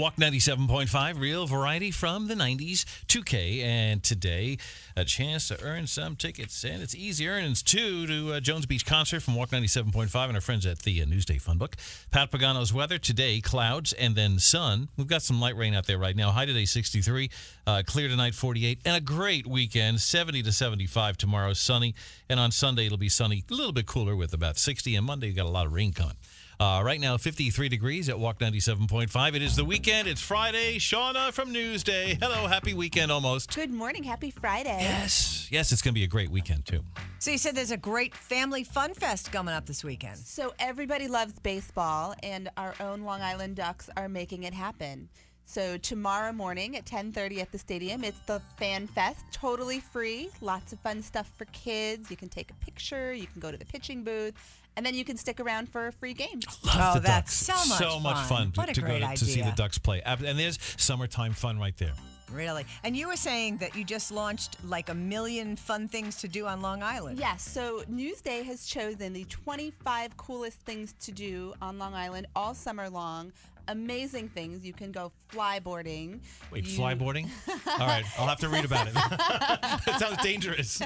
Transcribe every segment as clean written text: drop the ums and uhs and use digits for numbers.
Walk 97.5, real variety from the 90s, 2K, and today a chance to earn some tickets, and it's easy earnings too to Jones Beach concert from Walk 97.5 and our friends at the Newsday Funbook. Pat Pagano's weather today, clouds and then sun. We've got some light rain out there right now. High today 63, clear tonight 48, and a great weekend 70 to 75 tomorrow, sunny, and on Sunday it'll be sunny, a little bit cooler with about 60, and Monday you got a lot of rain coming. Right now, 53 degrees at Walk 97.5. It is the weekend. It's Friday. Shauna from Newsday. Hello. Happy weekend almost. Good morning. Happy Friday. Yes, it's going to be a great weekend, too. So you said there's a great family fun fest coming up this weekend. So everybody loves baseball, and our own Long Island Ducks are making it happen. So tomorrow morning at 10:30 at the stadium, it's the Fan Fest, totally free. Lots of fun stuff for kids. You can take a picture. You can go to the pitching booth. And then you can stick around for a free game. Love the that's Ducks. so much fun. What a to great go to see the idea. Ducks play. And there's summertime fun right there. Really? And you were saying that you just launched like a million fun things to do on Long Island. Yes, so Newsday has chosen the 25 coolest things to do on Long Island all summer long. Amazing things. You can go flyboarding. Wait, flyboarding? All right, I'll have to read about it. That sounds dangerous.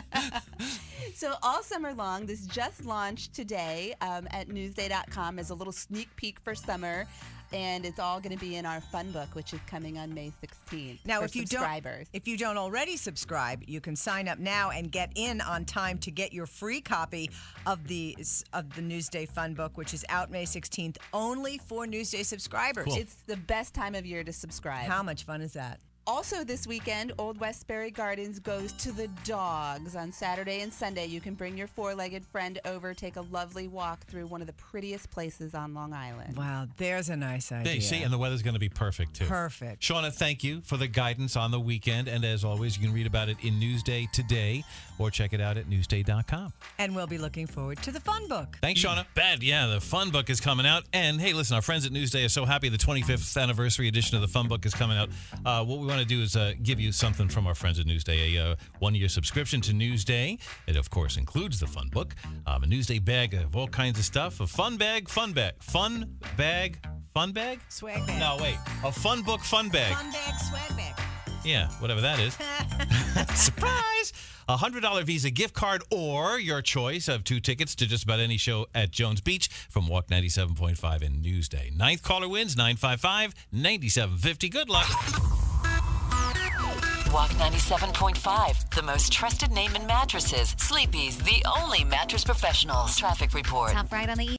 So all summer long, this just launched today at Newsday.com as a little sneak peek for summer. And it's all going to be in our fun book, which is coming on May 16th. Now, for if you don't already subscribe, you can sign up now and get in on time to get your free copy of the Newsday Fun Book, which is out May 16th, only for Newsday subscribers. Cool. It's the best time of year to subscribe. How much fun is that? Also this weekend, Old Westbury Gardens goes to the dogs. On Saturday and Sunday, you can bring your four-legged friend over, take a lovely walk through one of the prettiest places on Long Island. Wow, there's a nice idea. Hey, see, and the weather's going to be perfect, too. Perfect. Shauna, thank you for the guidance on the weekend. And as always, you can read about it in Newsday today or check it out at Newsday.com. And we'll be looking forward to the Fun Book. Thanks, Shauna. Bad, yeah, the Fun Book is coming out. And, hey, listen, our friends at Newsday are so happy the 25th anniversary edition of the Fun Book is coming out. What we want to do is give you something from our friends at Newsday, a one-year subscription to Newsday. It, of course, includes the Fun Book, a Newsday bag of all kinds of stuff, a fun bag, fun bag. Fun bag, fun bag? Swag bag. No, wait. A Fun Book, fun bag. Fun bag, swag bag. Yeah, whatever that is. Surprise! A $100 Visa gift card or your choice of 2 tickets to just about any show at Jones Beach from Walk 97.5 and Newsday. 9th caller wins, 955-9750. Good luck. Walk 97.5, the most trusted name in mattresses. Sleepy's, the only mattress professionals. Traffic report. Top right on the